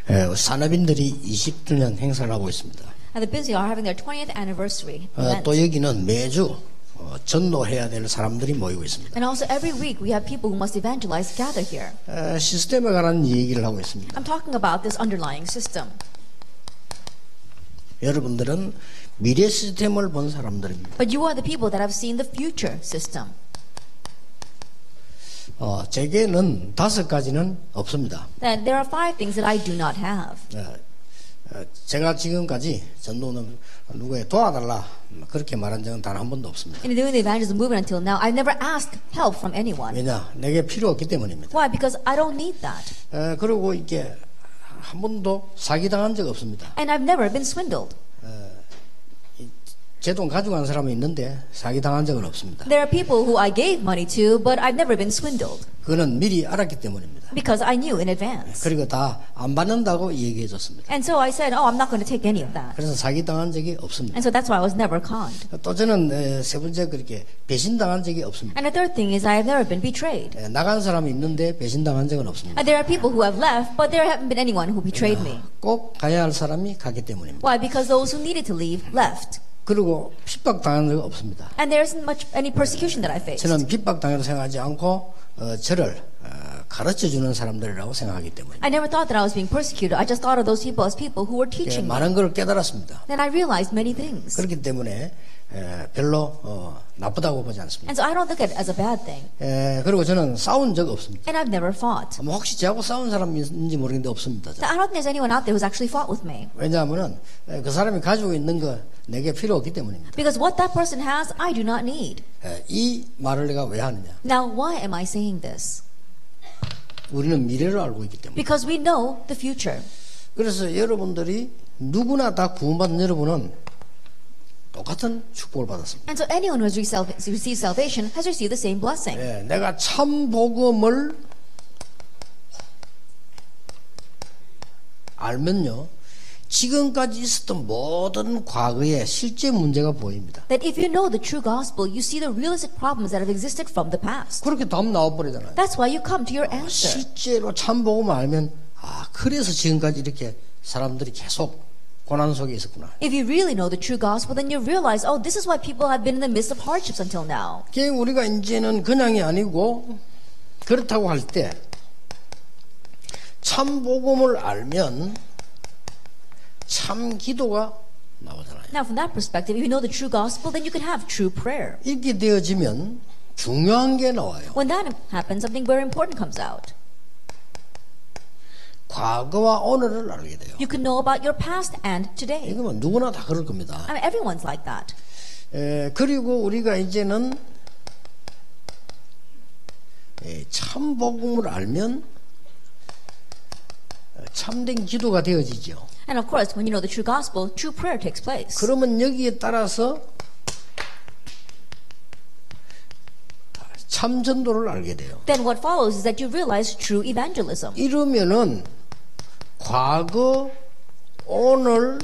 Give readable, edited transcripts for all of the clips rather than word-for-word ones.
산업인들이 20주년 행사를 하고 있습니다. And the Busy are having their 20th anniversary event. 또 여기는 매주 전도해야 될 사람들이 모이고 있습니다. And also every week we have people who must evangelize gather here. 시스템에 관한 얘기를 하고 있습니다. I'm talking about this underlying system. 여러분들은 미래 시스템을 본 사람들입니다. But you are the people that have seen the future system. 제게는 5가지는 없습니다. Then there are 5 things that I do not have. 제가 지금까지 전도는 누구에 도와달라 그렇게 말한 적은 단 한 번도 없습니다. In doing the evangelism movement until now, I've never asked help from anyone. 왜냐? 내게 필요 없기 때문입니다. Why? Because I don't need that. 그리고 이게 한 번도 사기당한 적 없습니다. And I've never been swindled. 제 돈 가져간 사람이 있는데 사기당한 적은 없습니다. There are people who I gave money to, but I've never been swindled. 그거는 미리 알았기 때문입니다. Because I knew in advance. 그리고 다 안 받는다고 얘기해 줬습니다. And so I said, oh, I'm not going to take any of that. 그래서 사기당한 적이 없습니다. And so that's why I was never conned. 또 저는 세 번째 그렇게 배신당한 적이 없습니다. And the third thing is I have never been betrayed. 나간 사람이 있는데 배신당한 적은 없습니다. And there are people who have left, but there haven't been anyone who betrayed me. 꼭 가야 할 사람이 가기 때문입니다. Why? Because those who needed to leave left. 그리고 핍박당한 적 없습니다. And there isn't much any persecution that I faced. 저는 핍박당해도 생각하지 않고 저를 가르쳐주는 사람들이라고 생각하기 때문에 I never thought that I was being persecuted. I just thought of those people as people who were teaching me. 많은 걸 깨달았습니다. Then I realized many things. 그렇기 때문에 별로 나쁘다고 보지 않습니다. And so I don't look at it as a bad thing. 그리고 저는 싸운 적 없습니다. And I've never fought. 혹시 저하고 싸운 사람이 있는지 모르겠는데 없습니다. So I don't think there's anyone out there who's actually fought with me. 왜냐하면 그 사람이 가지고 있는 거 내게 필요 없기 때문입니다. Because what that person has, I do not need. 이 말을 내가 왜 하느냐? Now, why am I saying this? 우리는 미래를 알고 있기 때문에. Because we know the future. 그래서 여러분들이 누구나 다 구원받은 여러분은 똑같은 축복을 받았습니다. And so anyone who has received salvation has received the same blessing. 내가 참 복음을 알면요, 지금까지 있었던 모든 과거의 실제 문제가 보입니다. That if you know the true gospel, you see the realistic problems that have existed from the past. 그렇게 답 나와버리잖아요. That's why you come to your answer. 실제로 참 복음을 알면 그래서 지금까지 이렇게 사람들이 계속 고난 속에 있었구나. If you really know the true gospel, then you realize, oh, this is why people have been in the midst of hardships until now. 우리가 이제는 그냥이 아니고 그렇다고 할 때 참 복음을 알면 참 기도가 나오잖아요. Now, from that perspective, if you know the true gospel, then you can have true prayer. 이렇게 되어지면 중요한 게 나와요. When that happens, something very important comes out. 과거와 오늘을 알게 돼요. You can know about your past and today. 이거면 누구나 다 그럴 겁니다. I mean, everyone's like that. 그리고 우리가 이제는 참 복음을 알면 참된 기도가 되어지죠. And of course, when you know the true gospel, true prayer takes place. 그러면 여기에 따라서 참 전도를 알게 돼요. Then what follows is that you realize true evangelism. 이러면은 과거, 오늘,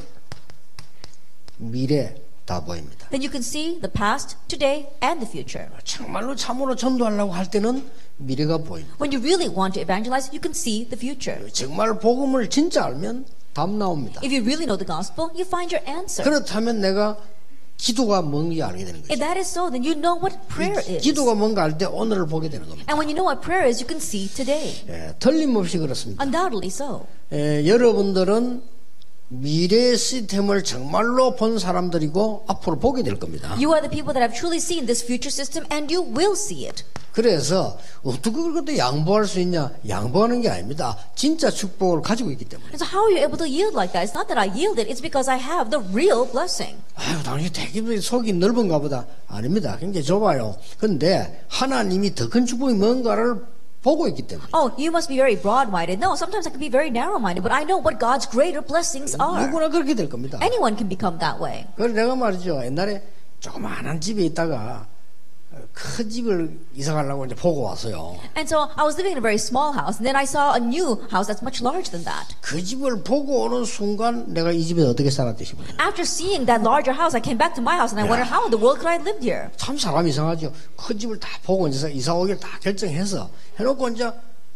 미래 다 보입니다. Then you can see the past, today, and the future. 정말로 참으로 전도하려고 할 때는 미래가 보입니다. When you really want to evangelize, you can see the future. 정말 복음을 진짜 알면 답 나옵니다. If you really know the gospel, you find your answer. 그렇다면 내가 기도가 뭔지 알게 되는 If 거죠. that is so, then you know what prayer is. 기도가 뭔가 알 때 오늘을 보게 되는 겁니다. And when you know what prayer is, you can see today. 틀림없이 그렇습니다. Undoubtedly so. 여러분들은 미래 시스템을 정말로 본 사람들이고 앞으로 보게 될 겁니다. You are the people that have truly seen this future system, and you will see it. 그래서 어떻게 그것도 양보할 수 있냐? 양보하는 게 아닙니다. 진짜 축복을 가지고 있기 때문에. And so how are you able to yield like that? It's not that I yielded, it's because I have the real blessing. 당연히 되게 속이 넓은가 보다. 아닙니다. 굉장히 좁아요. 근데 하나님이 더 큰 축복이 뭔가를 보고 있기 때문에. Oh, you must be very broad-minded. No, sometimes I can be very narrow-minded, but I know what God's greater blessings are. 누구나 그렇게 될 겁니다. Anyone can become that way. 그래서 내가 말이죠. 옛날에 조그마한 집에 있다가 큰 집을 이사 가려고 이제 보고 왔어요. And so I was living in a very small house, and then I saw a new house that's much larger than that. 그 집을 보고 오는 순간 내가 이 집에 어떻게 살았대 싶어요. After seeing that larger house, I came back to my house, and I wondered how in the world could I have lived here? 참 사람 이상하죠. 큰 집을 다 보고 이제 이사 오기를 다 결정해서 해놓고 이제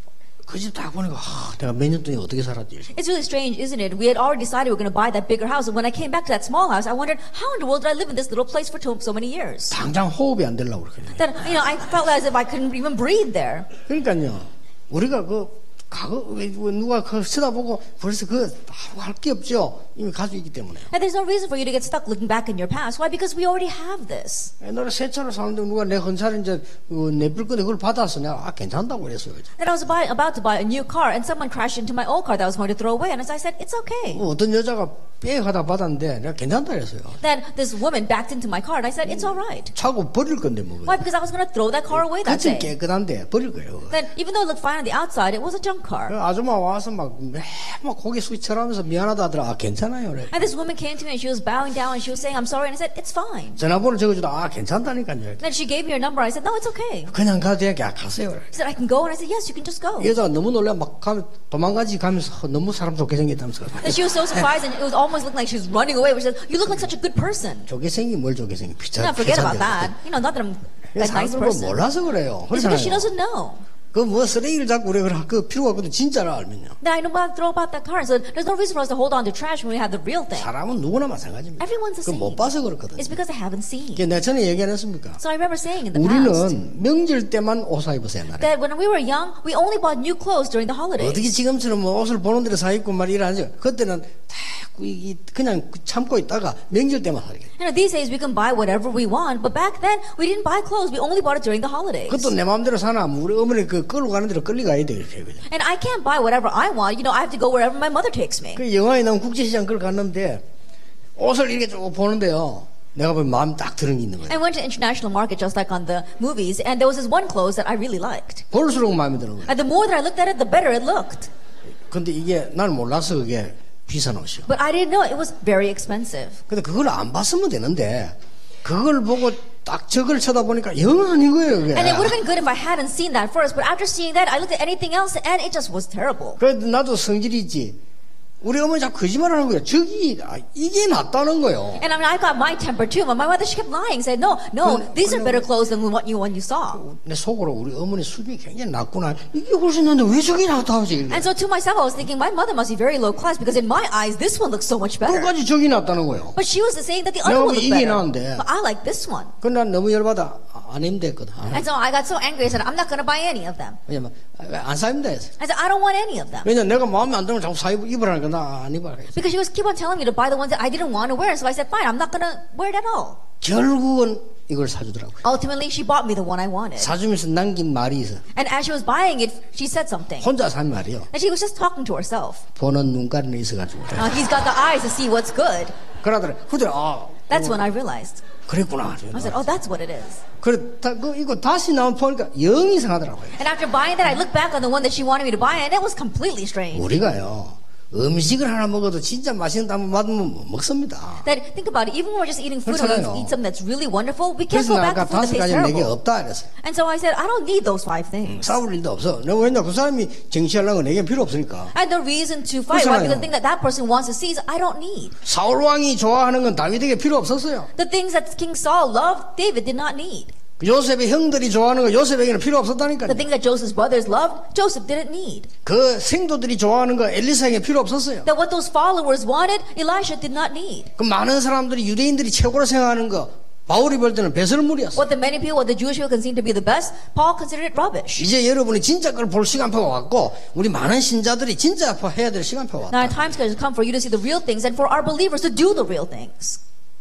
그 집 딱 보니까 내가 몇 년 동안 어떻게 살았지? It's really strange, isn't it? We had already decided we were going to buy that bigger house, and when I came back to that small house, I wondered, how in the world did I live in this little place for so many years? 당장 호흡이 안 되려고 그러거든요. That, I felt as if I couldn't even breathe there. 그러니까요, 우리가 과거 누가 쳐다보고 벌써 할 게 없죠. 이미 가지고 있기 때문에. And there's no reason for you to get stuck looking back in your past. Why? Because we already have this. 옛날에 새 차를 사는데 누가 내 헌차를 이제 내bil 건데 그걸 받아서 내가 괜찮다고 그랬어요. Then I was about to buy a new car, and someone crashed into my old car that I was going to throw away, and as I said, it's okay. 어떤 여자가 빼가다 받았는데 내가 괜찮다 그랬어요. Then this woman backed into my car, and I said, it's all right. 차고 버릴 건데 뭐. Why? Because I was going to throw that car away that 겉은 day. 깨끗한데 버릴 거예요. Then even though it looked fine on the outside, it was a junk car. 아줌마 와서 막 고개 숙이 쳐라면서 미안하다 하더라. 괜찮아요. 그래. And this woman came to me and she was bowing down and she was saying, I'm sorry. And I said, it's fine. 전화번호 적어주다. 괜찮다니까요. Then she gave me her number. I said, no, it's okay. 그냥 가도 돼. 가세요. 그래. She said, I can go. And I said, yes, you can just go. 여자가 너무 놀래 막 가면 도망가지 가면서 너무 사람 좋게 생겼다면서. And she was so surprised and it was almost looking like she was running away. She said, you look like such a good person. 좋게 생긴 뭘 좋게 생긴 No, forget about that. Not that I'm a nice 사람들은 person. 몰라서 그래요. It's because she 그렇잖아요. doesn't know. 쓰레기를 잡고 그래. 그 필요가 없거든. 진짜를 알면요. That I know about throw about that car. So there's no reason for us to hold on to trash when we have the real thing. 사람은 누구나 마찬가지입니다. Everyone's the same. 못 봐서 그렇거든요. It's because they haven't seen. 내가 전에 얘기 안 했습니까? So I remember saying in the past 우리는 명절 때만 옷 사 입었어요. 옛날에. that when we were young, we only bought new clothes during the holidays. 어떻게 지금처럼 옷을 보는 대로 사 입고 말 이러지? 그때는 다 그냥 참고 있다가 명절 때만 사게. These days we can buy whatever we want, but back then we didn't buy clothes. We only bought it during the holidays. 그것도 내 마음대로 사나? 우리 어머니 끌고 가는 대로 끌려가야 돼 이렇게 그냥. And I can't buy whatever I want. I have to go wherever my mother takes me. 그 영화에 나온 국제시장 끌고 갔는데 옷을 이렇게 쭉 보는데요. 내가 보면 마음 딱 드는 게 있는 거예요. I went to international market just like on the movies, and there was this one clothes that I really liked. 볼수록 마음에 드는 거예요. And the more that I looked at it, the better it looked. 근데 이게 난 몰라서 그게 비싼 옷이요. But I didn't know it was very expensive. 근데 그걸 안 봤으면 되는데 그걸 보고 딱 저걸 쳐다보니까 영 아닌 거예요. 그게. And it would have been good if I hadn't seen that first. But after seeing that, I looked at anything else, and it just was terrible. 그래도 나도 성질이 있지. 우리 어머니 자꾸 거짓말하는 거예요. 이게 낫다는 거예요. And I got my temper too. My mother, she kept lying, said, no, these are better clothes than what you saw. 내 속으로 우리 어머니 수준이 굉장히 낮구나. 이게 훨씬 낫는데 왜 저게 낫다 하지? And so to myself, I was thinking, my mother must be very low class because in my eyes, this one looks so much better. 끝까지 저기 낫다는 거예요. But she was saying that the other one looked 이게 better. 나은데. But I like this one. 근데 난 너무 열받아. 안 입으면 됐거든. And so I got so angry. I said, I'm not going to buy any of them. 왜냐면 안 사입면 돼. I said, I don't want any of them. 왜냐면 내가 마음에 안 들면 자꾸 입으라니까 나 안 입어라. Because she was keep on telling me to buy the ones that I didn't want to wear. So I said, fine, I'm not going to wear it at all. 결국은 이걸 사주더라고요. Ultimately, she bought me the one I wanted. 사주면서 남긴 말이 있어. And as she was buying it, she said something. 혼자 산 말이요. And she was just talking to herself. 보는 눈깔이는 있어가지고. He's got the eyes to see what's good. 그러더래. 그래, That's when I realized. 그랬구나. I said, oh, that's what it is. 그래, 이거 다시 나온 보니까 영 이상하더라고요. And after buying that, I looked back on the one that she wanted me to buy, and it was completely strange. 우리가요. 음식을 하나 먹어도 진짜 맛있는 거 맛으면 먹습니다. That think about it. Even when we're just eating food, and 그렇잖아요. we eat something that's really wonderful, we can't 그래서 go back 내가 to food that 다섯 tastes 가지 내게 terrible. 없다 그랬어요. And so I said, I don't need those 5 things. 싸울 일도 없어. 내가 왜냐 그 사람이 정치하려고 내게 필요 없으니까. I had no reason to fight. Why? 그렇잖아요. Because the thing that that person wants to see is I don't need. 사울 왕이 좋아하는 건 다윗에게 필요 없었어요. The things that King Saul loved, David did not need. 요셉의 형들이 좋아하는 거 요셉에게는 필요 없었다니까요. The things that Joseph's brothers loved, Joseph didn't need. 그 생도들이 좋아하는 거 엘리사에게 필요 없었어요. That what those followers wanted, Elisha did not need. 그 많은 사람들이 유대인들이 최고로 생각하는 거 바울이 볼 때는 배설물이었어. What the many people, what the Jewish people considered to be the best, Paul considered it rubbish. 이제 여러분이 진짜 그걸 볼 시간표가 왔고 우리 많은 신자들이 진짜 해야 될 시간표가 Now, 왔다. time has come for you to see the real things and for our believers to do the real things.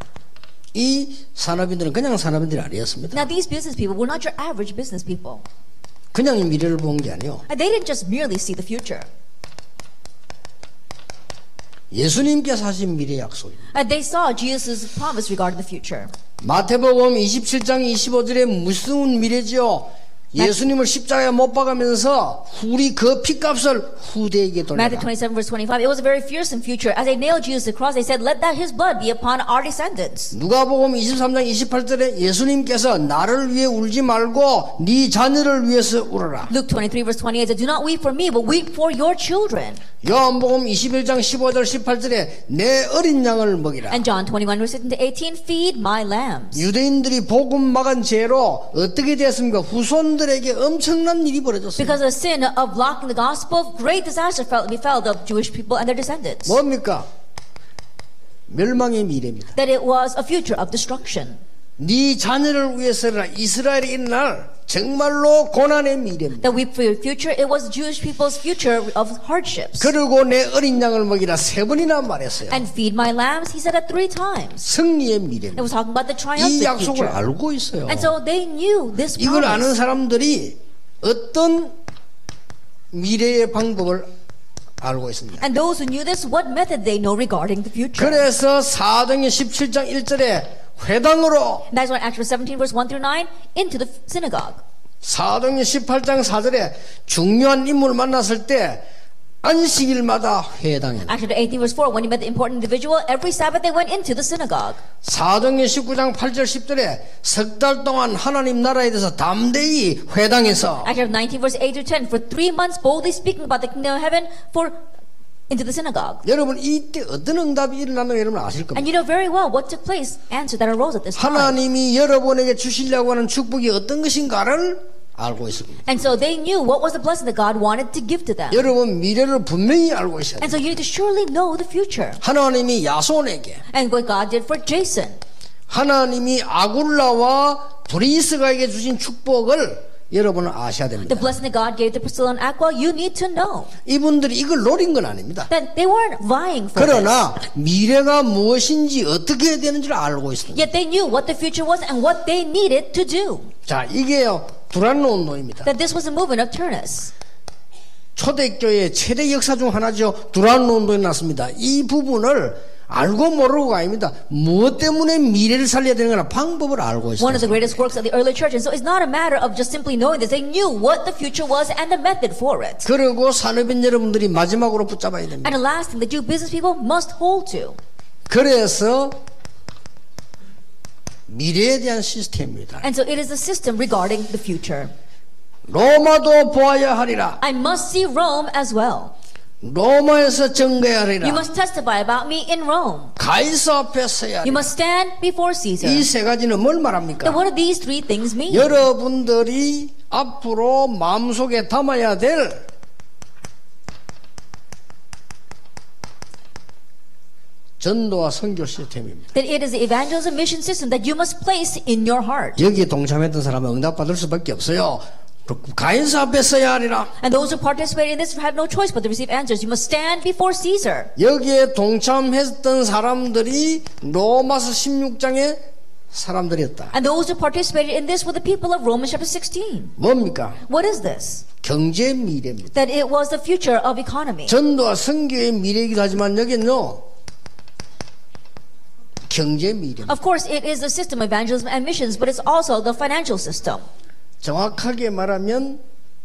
이 산업인들은 그냥 산업인들이 아니었습니다. Now, these business people were not your average business people. 그냥 미래를 본 게 아니요. And they didn't just merely see the future. 예수님께서 하신 미래 약속입니다. And they saw Jesus' promise regarding the future. 마태복음 27장 25절에 무서운 미래지요. 예수님을 십자가에 못 박으면서 우리 그 피값을 후대에게 Matthew 돌려라. 27 verse 25. It was a very fearsome future. As they nailed Jesus to the cross, they said, let that his blood be upon our descendants. 누가복음 23장 28절에 예수님께서 나를 위해 울지 말고 네 자녀를 위해서 울어라. Luke 23 verse 28 said, do not weep for me, but weep for your children. 요한복음 21장 15절 18절에 내 어린 양을 먹이라. And John 21 verse 16 to 18, feed my lambs. 유대인들이 복음 막은 죄로 어떻게 되었습니까? 후손들이 유대인들에게 엄청난 일이 벌어졌어요. Because of the sin of blocking the gospel, great disaster befell the Jewish people and their descendants. 뭡니까? 멸망의 미래입니다. That it was a future of destruction. 네 자녀를 위해서라 이스라엘이 일어날 정말로 고난의 미래입니다. That we for your future, it was Jewish people's future of hardships. 그리고 내 어린 양을 먹이라 3번이나 말했어요. And feed my lambs, he said that 3 times. 승리의 It 미래입니다. was talking about the 이 triumphant 약속을 future. 알고 있어요. And so they knew this 이걸 아는 promise. 사람들이 어떤 미래의 방법을 알고 있습니다. And those who knew this, what method they know regarding the future. 그래서 사도행전 17장 1절에 회당으로, That's why Acts 17 verse 1 through 9, into the synagogue. 사도행전 18장 4절에 중요한 인물을 만났을 때 안식일마다 회당에, Acts 18 verse 4, when he met the important individual, every Sabbath they went into the synagogue. 사도행전 19장 8절 10절에 석 달 동안 하나님 나라에 대해서 담대히 회당에서, Acts 19 verse 8 through 10, for 3 months boldly speaking about the kingdom of heaven into the synagogue. 여러분 이때 어떤 응답이 일어나는 거 여러분 아실 겁니다. And you know very well what took place, answer that arose at this time. 하나님이 여러분에게 주시려고 하는 축복이 어떤 것인가를 알고 있습니다. And so they knew what was the blessing that God wanted to give to them. 여러분 미래를 분명히 알고 있어야 And 돼요. so you need to surely know the future. 하나님이 야손에게, And what God did for Jason. 하나님이 아굴라와 브리스가에게 주신 축복을 여러분은 아셔야 The 됩니다. blessing that God gave to Priscilla and Aquila, you need to know 이분들이 이걸 노린 건 아닙니다. that they weren't vying for this. 그러나 미래가 무엇인지 어떻게 해야 되는지를 알고 있습니다. Yet they knew what the future was and what they needed to do. 자, 이게요 두란노 운동입니다. That this was a movement of Turnus. 초대교회의 최대 역사 중 하나죠. 두란노 운동이 났습니다. 이 부분을 알고 모르고가 아닙니다. 무엇 때문에 미래를 살려야 되는가 방법을 알고 One of the 있어요. greatest works of the early church. And so it's not a matter of just simply knowing this. They knew what the future was and the method for it. 그리고 산업인 여러분들이 마지막으로 붙잡아야 됩니다. And the last thing the Jew business people must hold to. 그래서 미래에 대한 시스템입니다. And so it is a system regarding the future. 로마도 보아야 하리라. I must see Rome as well. 로마에서 증거해야 하리라. You must testify about me in Rome. 가이사 앞에 서야 You 하리라. must stand before Caesar. 이 세 가지는 뭘 Then 말합니까? what do these 3 things mean? 여러분들이 앞으로 마음속에 담아야 될 전도와 선교 시스템입니다. That it is the evangelism mission system that you must place in your heart. 여기에 동참했던 사람은 응답받을 수밖에 없어요. 가인사 앞에 서야 하리라. And those who participate in this have no choice but to receive answers. You must stand before Caesar. 여기에 동참했던 사람들이 로마서 16장의 사람들이었다. And those who participated in this were the people of Romans chapter 16. 뭡니까? What is this? 경제 미래입니다. That it was the future of economy. 전도와 선교의 미래이기도 하지만 여기는요 경제 미래입니다. Of course, it is the system of evangelism and missions, but it's also the financial system. 정확하게 말하면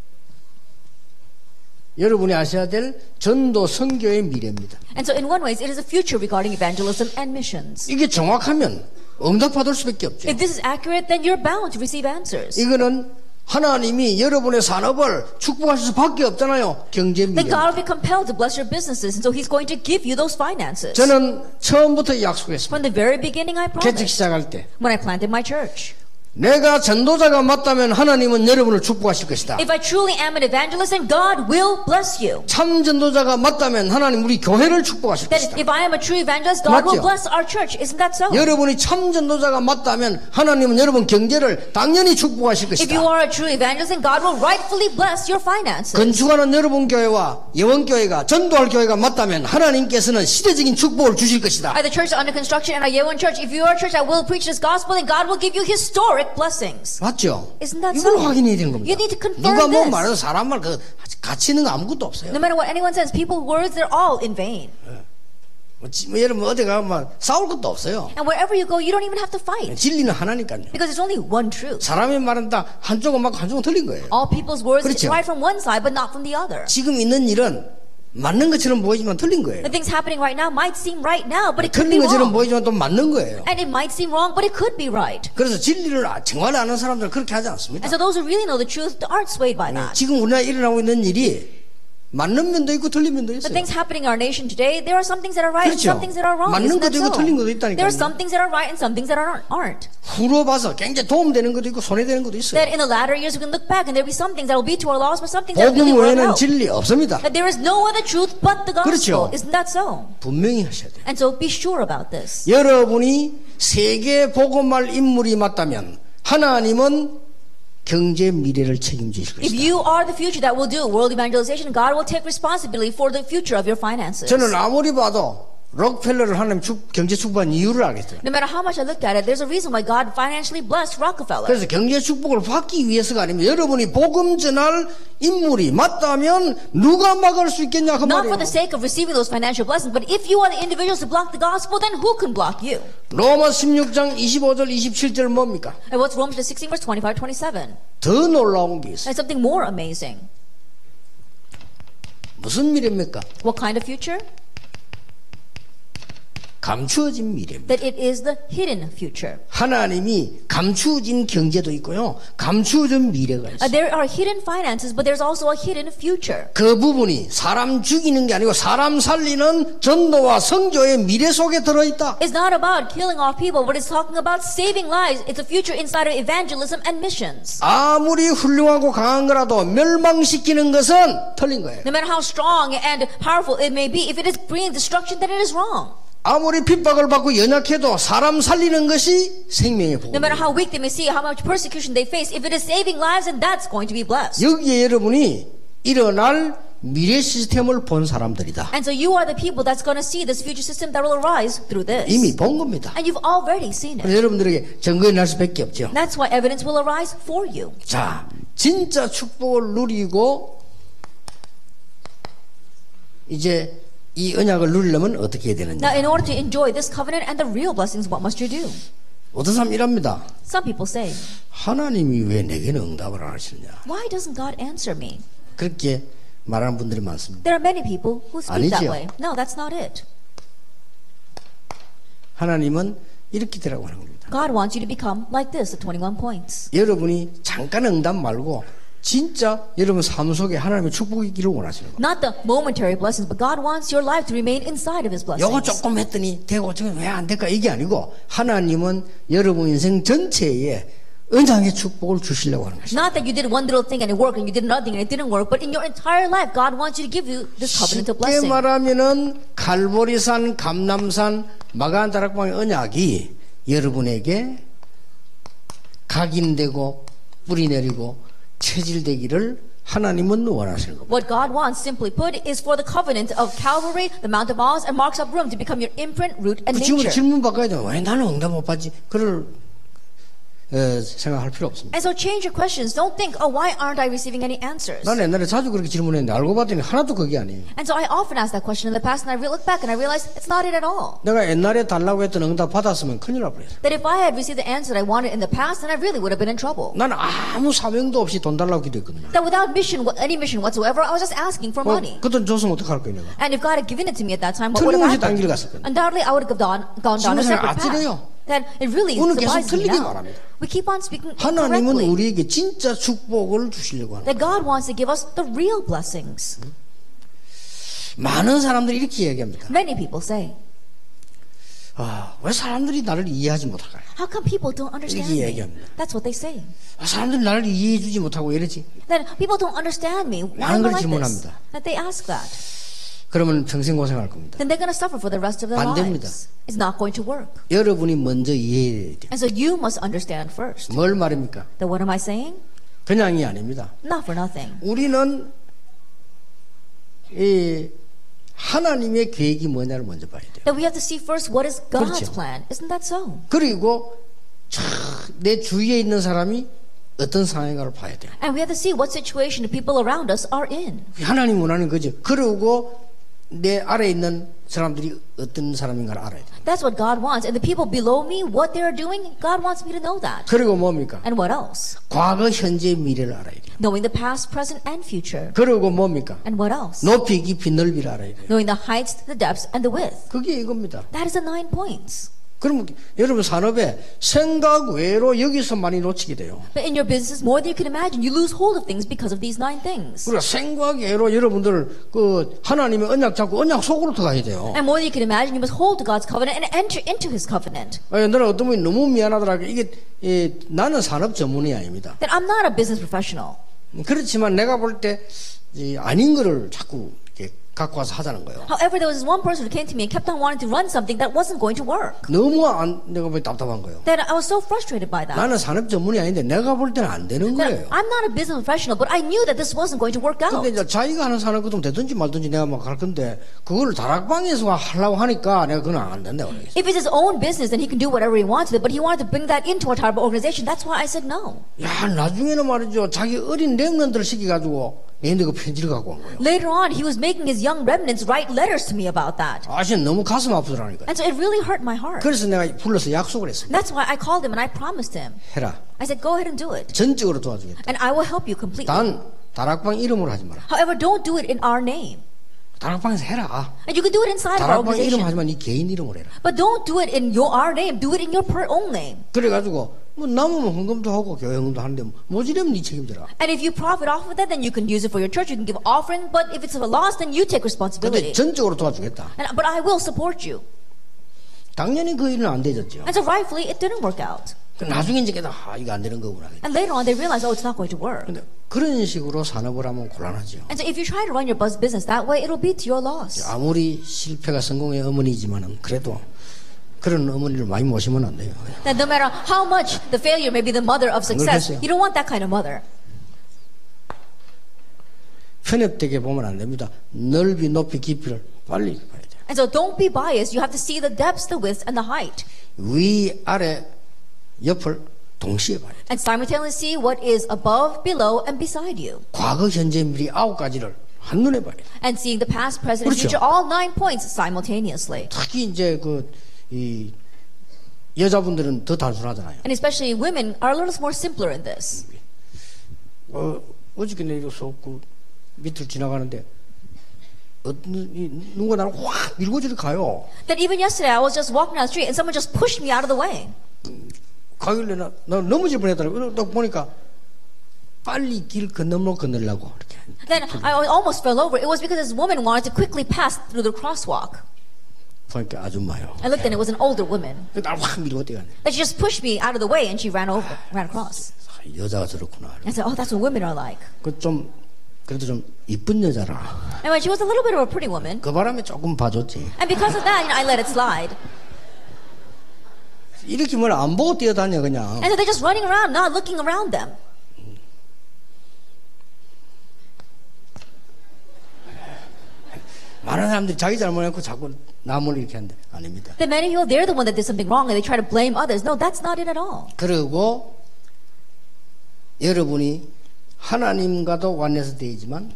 여러분이 아셔야 될 전도 선교의 미래입니다. And so in one way, it is a future regarding evangelism and missions. 이게 정확하면 응답받을 수밖에 없죠. If this is accurate, then you're bound to receive answers. 이거는 하나님이 여러분의 산업을 축복하실 수밖에 없잖아요. 경제 Then 미래. God will be compelled to bless your businesses, and so He's going to give you those finances. 저는 처음부터 약속했습니다. From the very beginning, I 개척 promised 시작할 때 when I planted my church. 내가 전도자가 맞다면 하나님은 여러분을 축복하실 것이다. If I truly am an evangelist, then God will bless you. 참 전도자가 맞다면 하나님 우리 교회를 축복하실 That 것이다. if I am a true evangelist, God will 맞죠? bless our church. Isn't that so? 여러분이 참 전도자가 맞다면 하나님은 여러분 경제를 당연히 축복하실 If you 것이다. are a true evangelist, then God will rightfully bless your finances. 건축하는 여러분 교회와 예원교회가 전도할 교회가 맞다면 하나님께서는 시대적인 축복을 주실 것이다. At the church under construction and our Yewon church, if you are a church that will preach this gospel, then God will give you historic blessings. 맞죠? Isn't that 이걸 so? 확인해야 되는 겁니다. You need to confirm 누가 뭐 this. 말해도 사람 말 가치 있는 거 아무것도 없어요. No matter what anyone says, people's words, they're all in vain. 뭐 여러분 어디 가면 싸울 것도 없어요. And wherever you go, you don't even have to fight. 진리는 하나니까요. Because there's only one truth. 사람의 말은 다 한쪽은 맞고 한쪽은 틀린 거예요. All people's words is 그렇죠. right from one side, but not from the other. 지금 있는 일은 맞는 것처럼 보이지만 틀린 거예요. The things happening right now might seem right now, but it could be 틀린 것처럼 wrong. 보이지만 또 맞는 거예요. And it might seem wrong, but it could be right. 그래서 진리를 정말 아는 사람들은 그렇게 하지 않습니다. And so those who really know the truth aren't swayed by that. 지금 우리나라에 일어나고 있는 일이 맞는 면도 있고 틀린 면도 The 있어요. things happening in our nation today, there are some things that are right and 그렇죠. some things that are wrong. 맞는 Isn't that 것도 있고 so? 틀린 것도 있다니까요. There are some things that are right and some things that aren't. 후로 봐서 굉장히 도움되는 것도 있고 손해되는 것도 있어요. That in the latter years we can look back and there will be some things that will be to our loss, but some things that will 복음 be to our 외에는 help. 진리 없습니다. That there is no other truth but the 그렇죠. gospel. Isn't that so? 분명히 하셔야 돼요. And so be sure about this. 여러분이 세계 복음할 인물이 맞다면 하나님은 경제 미래를 책임지실 If 것이다. you are the future that will do world evangelization, God will take responsibility for the future of your finances. 저는 아무리 봐도 록펠러를 하나님 경제 축복한 이유를 알겠어요. No matter how much I look at it, there's a reason why God financially blessed Rockefeller. 그래서 경제 축복을 받기 위해서가 아니면 여러분이 복음 전할 인물이 맞다면 누가 막을 수 있겠냐 그 Not for 말이에요. the sake of receiving those financial blessings, but if you are the individuals to block the gospel, then who can block you? 로마 16장 25절 27절 뭡니까? And what's Romans 16 verse 25, 27? 더 놀라운 게 있어요. And something more amazing. 무슨 미래입니까? What kind of future? 감추어진 미래입니다. That it is the hidden future. 하나님이 감추어진 경제도 있고요. 감추어진 미래가 있어요. There are hidden finances, but there's also a hidden future. 그 부분이 사람 죽이는 게 아니고 사람 살리는 전도와 성교의 미래 속에 들어있다. It's not about killing off people, but it's talking about saving lives. It's a future inside of evangelism and missions. 아무리 훌륭하고 강한 거라도 멸망시키는 것은 틀린 거예요. No matter how strong and powerful it may be, if it is bringing destruction, then it is wrong. 아무리 핍박을 받고 연약해도 사람 살리는 것이 생명의 복음. No matter how weak they may see, how much persecution they face, if it is saving lives, then that's going to be blessed. 여기에 여러분이 일어날 미래 시스템을 본 사람들이다. And so you are the people that's going to see this future system that will arise through this. 이미 본 겁니다. And you've already seen it. 그래서 여러분들에게 증거에 날 수밖에 없죠. That's why evidence will arise for you. 자, 진짜 축복을 누리고 이제 이 언약을 누리려면 어떻게 해야 되느냐? Now, in order to enjoy this covenant and the real blessings, what must you do? 어떤 사람 이랍니다. Some people say, 하나님이 왜 내게는 응답을 안 하시느냐? why doesn't God answer me? 그렇게 말하는 분들이 많습니다. There are many people who speak that 아니지요. way. No, that's not it. 하나님은 이렇게 되라고 하는 겁니다. God wants you to become like this, the 21 points. 여러분이 잠깐 응답 말고 진짜 여러분 삶 속에 하나님의 축복이 있기를 원하시는 거예요. Not the momentary blessings, but God wants your life to remain inside of His blessings. 요거 조금 했더니 되고 저거 왜 안 될까 이게 아니고 하나님은 여러분 인생 전체에 은장의 축복을 주시려고 하는 것입니다. Not that you did one little thing and it worked, and you did another thing and it didn't work, but in your entire life, God wants you to give you this covenant of 쉽게 blessing. 말하면은 갈보리산, 감람산, 마가다락방의 언약이 여러분에게 각인되고 뿌리 내리고 체질되기를 하나님은 원하시는 겁니다. What God wants, simply put, is for the covenant of Calvary, the Mount of Olives, and Marks of Room to become your imprint, root, and 그 지금 nature. 질문 바꿔야 돼요. 왜 나는 응답 못 받지? 그럴 생각할 필요 없습니다. And so change your questions. Don't think, oh, why aren't I receiving any answers? 나는 옛날에 자주 그렇게 질문했는데 알고 봤더니 하나도 그게 아니에요. And so I often ask that question in the past, and I look back and I realize it's not it at all. 내가 옛날에 달라고 했던 응답 받았으면 큰일 날 뻔했어요. That if I had received the answer that I wanted in the past, then I really would have been in trouble. 나는 아무 사명도 없이 돈 달라고 기도했거든요. That without mission, any mission whatsoever, I was just asking for money. 그돈 줬으면 어떡할 거예요, 내가? And if God had given it to me at that time, what would have 틀림없이 딴 길 happened? 갔을 거예요. Undoubtedly, I would have gone down a 지금 separate 아찔해요. path. That it really 오늘 계속 surprises me 틀리게 now. 말합니다. We keep on speaking 하나님은 incorrectly. 우리에게 진짜 축복을 주시려고 하는 That God wants to give us the real blessings. 많은 사람들이 이렇게 얘기합니다. Many people say, 왜 사람들이 나를 이해하지 못할까요? how come people don't understand 이렇게 me? 얘기합니다. That's what they say. 사람들이 나를 이해해주지 못하고 이러지. That people don't understand me. Why 많은 am 걸 I like this? 질문합니다. That they ask that. 그러면 평생 고생할 겁니다. Then they're going to suffer for the rest of their 반대입니다. lives. It's not going to work. 여러분이 먼저 이해해야 돼요. And so you must understand first. 뭘 말입니까? That what am I saying? 그냥이 아닙니다. Not for nothing. 우리는 이 하나님의 계획이 뭐냐를 먼저 봐야 돼요. That we have to see first what is God's 그렇죠. plan. Isn't that so? 그리고 내 주위에 있는 사람이 어떤 상황인가를 봐야 돼요. And we have to see what situation the people around us are in. 하나님 원하는 거죠. 그리고 내 아래에 있는 사람들이 어떤 사람인가를 알아야 돼요. That's what God wants. And the people below me, what they're doing, God wants me to know that. 그리고 뭡니까? And what else? 과거, 현재, 미래를 알아야 돼요. Knowing the past, present, and future. 그리고 뭡니까? And what else? 높이, 깊이, 넓이를 알아야 돼요. Knowing the heights, the depths, and the width. 그게 이겁니다. That is the 9 points. 그러면 여러분 산업에 생각 외로 여기서 많이 놓치게 돼요. But in your business, more than you can imagine, you lose hold of things because of these 9 things. 그러니까 생각 외로 여러분들 그 하나님의 언약 잡고 언약 속으로 들어가야 돼요. And more than you can imagine, you must hold to God's covenant and enter into His covenant. 너는 어떤 분이 너무 미안하더라. 이게 나는 산업 전문이 아닙니다. That I'm not a business professional. 그렇지만 내가 볼 때 아닌 거를 자꾸 이렇게 갖고 와서 하자는 거예요. However, there was this one person who came to me and kept on wanting to run something that wasn't going to work. 너무 내가 보기 답답한 거예요. That I was so frustrated by that. 나는 산업 전문이 아닌데 내가 볼 때는 안 되는 That 거예요. I'm not a business professional, but I knew that this wasn't going to work out. 근데 이제 자기가 하는 산업 같으면 되든지 말든지 내가 막 할 건데 그걸 다락방에서 하려고 하니까 내가 그건 안 된다 그랬어요. If it's his own business, then he can do whatever he wants with it. But he wanted to bring that into our type of organization. That's why I said no. 야, 나중에는 말이죠. 자기 어린 렘넌트를 시켜가지고 내한테 그 편지를 갖고 온 거예요. Later on, he was making his young remnants write letters to me about that. 아시는 너무 가슴 아프더라니까. And so it really hurt my heart. 그래서 내가 불러서 약속을 했습니다. That's why I called him and I promised him. 해라. I said, go ahead and do it. 전적으로 도와주겠다. And I will help you completely. 단 다락방 이름으로 하지 마라. However, don't do it in our name. 다락방에서 해라. And you can do it inside of our 다락방 이름 organization. 하지만 네 개인 이름으로 해라. But don't do it in our name. Do it in your own name. 그래가지고 뭐 남으면 헌금도 하고 교회 헌금도 하는데 모지려면 네 책임져라. And if you profit off of that, then you can use it for your church. You can give offering. But if it's a loss, then you take 근데 responsibility. 전적으로 도와주겠다. But I will support you. 당연히 그 일은 안 되졌죠. And so rightfully, it didn't work out. 나중에 이제 깨다 이거 안 되는 거구나. And later on, they realized, oh, it's not going to work. 근데 그런 식으로 산업을 하면 곤란하죠. And so if you try to run your business that way, it'll be to your loss. 아무리 실패가 성공의 어머니지만은 그래도 그런 어머니를 많이 모시면 안 돼요. That no matter how much the failure may be the mother of success, 그렇겠어요. you don't want that kind of mother. 편협되게 보면 안 됩니다. 넓이, 높이, 깊이를 빨리 봐야 돼요. And so don't be biased. You have to see the depths, the width, and the height. 위, 아래, 옆을 동시에 봐야 돼요. And simultaneously see what is above, below, and beside you. 과거, 현재, 미래 9가지를 한눈에 봐야 돼요. And seeing the past, present, and 그렇죠. future, all 9 points simultaneously. 특히 이제 이 여자분들은 더 단순하잖아요. And especially women are a little more simpler in this. 어저께 내려서 그 밑을 지나가는데 누가 나를 확 밀고 저리 가요. That even yesterday I was just walking down the street and someone just pushed me out of the way. 가길래 나 넘어질 뻔했더라고요. 딱 보니까 빨리 길 건너려고 이렇게. Then I almost fell over. It was because this woman wanted to quickly pass through the crosswalk. 보니까 아줌마요. I looked and it was an 올der woman. 나를 확 밀고 뛰어가네. That she just pushed me out of the way and she ran across. 여자가 저렇구나. I said, oh, that's what women are like. 그래도 좀 이쁜 여자라. And when she was a little bit of a pretty woman, 그 바람에 조금 봐줬지. and because of that, I let it slide. 이렇게 뭘 안 보고 뛰어다녀 그냥. And so they're just running around, not looking around them. 많은 사람들이 자기 잘못해놓고 자꾸 남을 이렇게 하는데 아닙니다. The many people, they're the one that did something wrong and they try to blame others. No, that's not it at all. 그리고 여러분이 하나님과도 원네스 되지만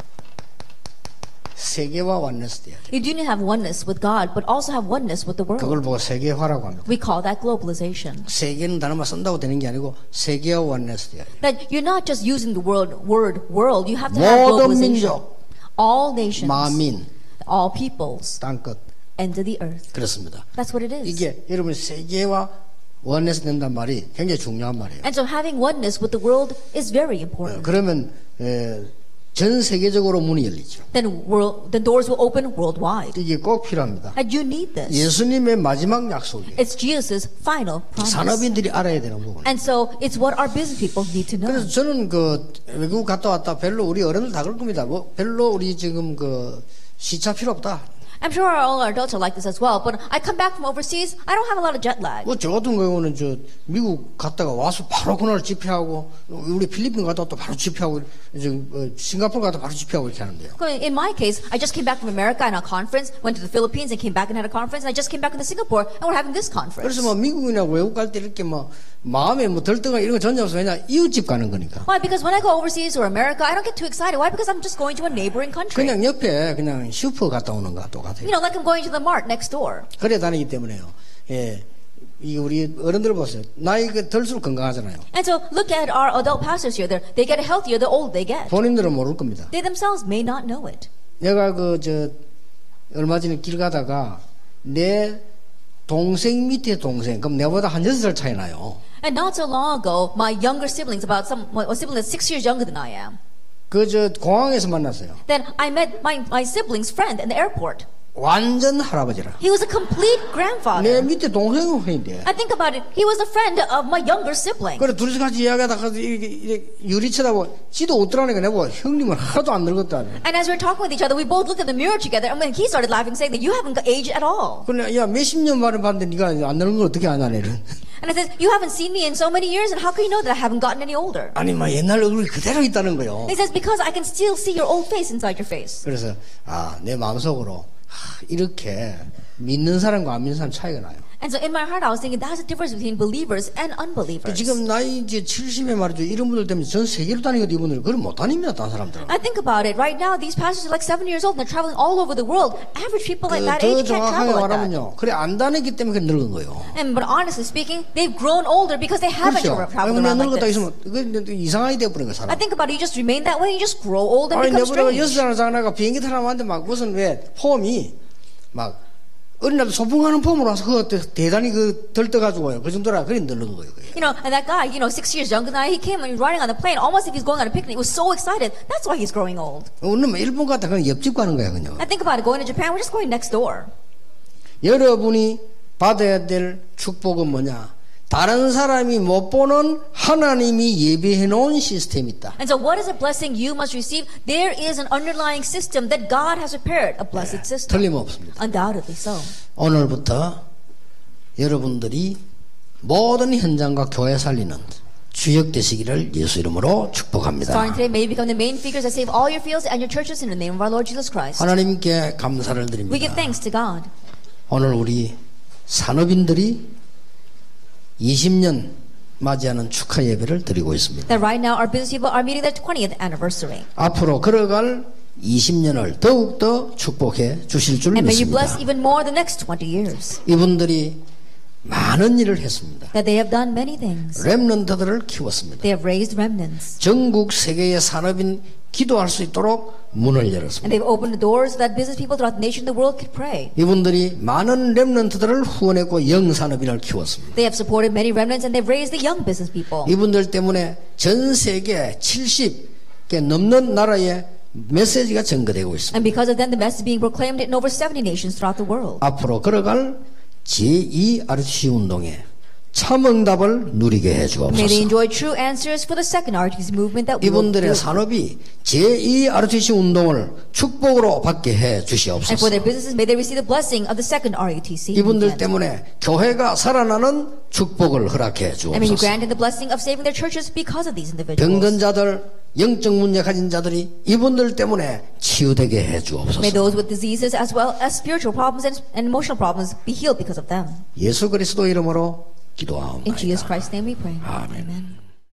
세계와 원네스 돼야 돼요. You do need to have oneness with God, but also have oneness with the world. 그걸 보고 세계화라고 합니다. We call that globalization. 세계는 단어만 쓴다고 되는 게 아니고 세계와 원네스 돼야 돼요. That you're not just using the word world. You have to have 모든 globalization. 민족, All nations, 만민, all peoples, 땅끝 ends of the earth. 그렇습니다. That's what it is. 이게 여러분 세계와 원네스 된단 말이 굉장히 중요한 말이에요. And so having oneness with the world is very important. 그러면 전 세계적으로 문이 열리죠. Then the doors will open worldwide. 이게 꼭 필요합니다. And you need this. 예수님의 마지막 약속이에요. It's Jesus' final promise. 산업인들이 알아야 되는 부분. And so it's what our business people need to know. 그래서 저는 외국 갔다 왔다 별로 우리 어른들 다 그럴 겁니다. 별로 우리 지금 시차 필요 없다. I'm sure all our adults are like this as well, but I come back from overseas, I don't have a lot of jet lag. 저 같은 경우는 미국 갔다가 와서 바로 그날 집회하고 우리 필리핀 갔다 또 바로 집회하고 싱가포르 갔다 바로 집회하고 이렇게 하는데요. In my case, I just came back from America and a conference, went to the Philippines and came back and had a conference, and I just came back into Singapore and we're having this conference. 그래서 미국이나 외국 갈 때 이렇게 마음에 들뜨거나 이런 거 전혀 없어요. 왜냐 이웃집 가는 거니까. Why? Because when I go overseas or America, I don't get too excited. Why? Because I'm just going to a neighboring country. 그냥 옆에 그냥 슈퍼 갔다 오는 거 똑같아요. You know, like I'm going to the mart next door. 그래 다니기 때문에요. 이 우리 어른들 보세요. 나이가 들수록 건강하잖아요. And so look at our adult pastors here. They get healthier the older they get. 본인들은 모를 겁니다. They themselves may not know it. 내가 얼마 전에 길 가다가 내 동생 밑에 동생, 그럼 내보다 한 6살 차이 나요. And not so long ago, my younger siblings, a sibling that's 6 years younger than I am, 공항에서 만났어요. then I met my sibling's friend in the airport. 완전 할아버지라. He was a complete grandfather. 내 밑에 동생은 회인데. I think about it, he was a friend of my younger sibling. 그래 둘이서 같이 이야기하다가 이렇게 유리 쳐다보고 지도 웃더라니까 내가 형님은 하나도 안 늙었다. And as we were talking with each other, we both looked at the mirror together, and when he started laughing, saying that you haven't aged at all. 그래 야 몇십 년 만에 봤는데 네가 안 늙은 걸 어떻게 아냐 이런. And I said, you haven't seen me in so many years, and how can you know that I haven't gotten any older? 아니 막 옛날 얼굴이 그대로 있다는 거요. He says, because I can still see your old face inside your face. 그래서 내 마음속으로 이렇게 믿는 사람과 안 믿는 사람 차이가 나요. And so in my heart, I was thinking that's the difference between believers and unbelievers. 지금 나이 이제 70에 말이죠. 이런 분들 때문에 전 세계로 다니거든 이분들. 그걸 못 다닙니다, 다른 사람들은. I think about it. Right now, these pastors are like 7 years old and they're traveling all over the world. Average people like that age 더 can't 정확하게 travel like that. 말하면요. 그래 안 다녔기 때문에 그래 늙은 거예요. But honestly speaking, they've grown older because they haven't 그렇죠. traveled 내가 around like 늙었다 this. 있으면 그게 이상하게 돼버린 거 사람. I think about it. You just remain that way. You just grow old and 아니 become 내보다 strange. 6살 장나가 비행기 타러 왔는데 막 무슨 왜 폼이 막 어린 날도 소풍하는 폼으로 와서 그거 대단히 들떠가지고요. 그 정도라 그리 늙은 거예요. 그게. You know, and that guy, 6 years younger than I, he came and he was riding on the plane almost if he's going on a picnic. He was so excited. That's why he's growing old. 오늘 일본 갔다 그냥 옆집 가는 거야 그냥. I think about it. Going to Japan, we're just going next door. 여러분이 받아야 될 축복은 뭐냐? 다른 사람이 못 보는 하나님이 예비해 놓은 시스템이 있다. And so what is a blessing you must receive? There is an underlying system that God has prepared, a blessed system. 틀림없습니다. Undoubtedly so. 오늘부터 여러분들이 모든 현장과 교회 살리는 주역 되시기를 예수 이름으로 축복합니다. Starting today, may you become the main figures that save all your fields and your churches in the name of our Lord Jesus Christ. 하나님께 감사를 We 드립니다. give thanks to God. 오늘 우리 산업인들이 20년 맞이하는 축하 예배를 드리고 있습니다. That right now our business people are meeting their 20th anniversary. 앞으로 걸어갈 20년을 더욱더 축복해 주실 줄 And may you 믿습니다. bless even more the next 20 years. 이분들이 많은 일을 했습니다. That they have done many things. 렘넌트들을 키웠습니다. They have raised remnants. 전국 세계의 산업인 기도할 수 있도록 문을 And 열었습니다. they've opened the doors so that business people throughout the nation, the world could pray. 이분들이 많은 렘넌트들을 후원했고 영산업인을 키웠습니다. They have supported many remnants and they've raised the young business people. 이분들 때문에 전 세계 70개 넘는 나라에 메시지가 전거되고 있습니다. And because of them, the message is being proclaimed in over 70 nations throughout the world. 앞으로 걸어갈 제2RTC 운동에 참응답을 누리게 May they 해주옵소서. enjoy true answers for the second RTC movement that will 이분들의 do. 산업이 제2RTC 운동을 축복으로 받게 해 And for 주시옵소서. their businesses, may they receive the blessing of the second RUTC 이분들 movement. 때문에 교회가 살아나는 축복을 허락해 And may you 주옵소서. grant them the blessing of saving their churches because of these individuals. 병든 자들, 영적 문제 가진 자들이 이분들 때문에 치유되게 해 May 주옵소서. those with diseases as well as spiritual problems and emotional problems be healed because of them. 예수 그리스도 이름으로 In Jesus 기도하옵나이다. Christ's name we pray. 아멘. Amen.